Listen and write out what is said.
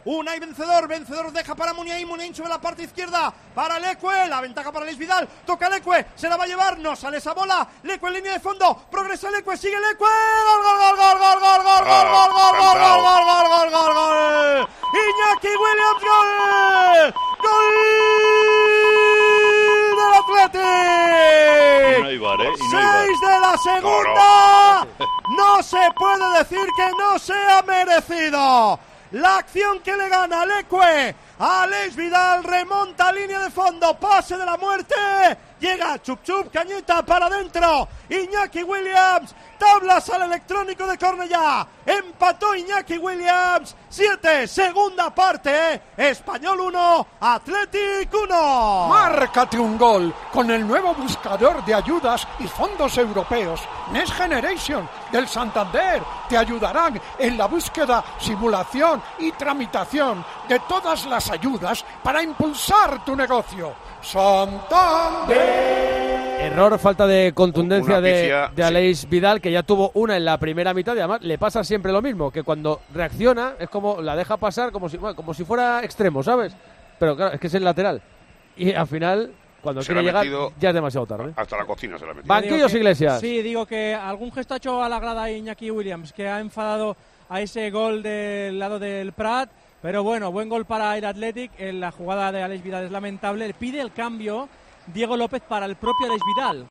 Unai vencedor deja para Muniain sobre la parte izquierda para Leque, la ventaja para Aleix Vidal, toca Leque, se la va a llevar, no sale esa bola, Leque en línea de fondo, progresa Leque, sigue Leque, gol, Iñaki Williams, gol del Athletic. Y no hay VAR, ¿eh? 6 de la segunda. No se puede decir que no sea merecido. La acción que le gana a Leque a Aleix Vidal, remonta a línea de fondo, pase de la muerte, llega Chup, cañita para adentro, Iñaki Williams, tablas al electrónico de Cornellá, empató Iñaki Williams, 7, segunda parte, Español 1, Athletic 1. Márcate un gol con el nuevo buscador de ayudas y fondos europeos Next Generation del Santander. Te ayudarán en la búsqueda, simulación y tramitación de todas las ayudas para impulsar tu negocio. Santander. Error, falta de contundencia pifia, de Aleix Vidal, que ya tuvo una en la primera mitad y además le pasa siempre lo mismo, que cuando reacciona es como la deja pasar como si fuera extremo, ¿sabes? Pero claro, es que es el lateral y al final cuando quiere llegar ya es demasiado tarde. Hasta la cocina se la ha metido. Banquillos Iglesias. Sí, digo que algún gesto ha hecho a la grada Iñaki Williams, que ha enfadado a ese gol del lado del Prat. Pero bueno, buen gol para el Athletic. En la jugada de Aleix Vidal es lamentable. Pide el cambio Diego López para el propio Aleix Vidal,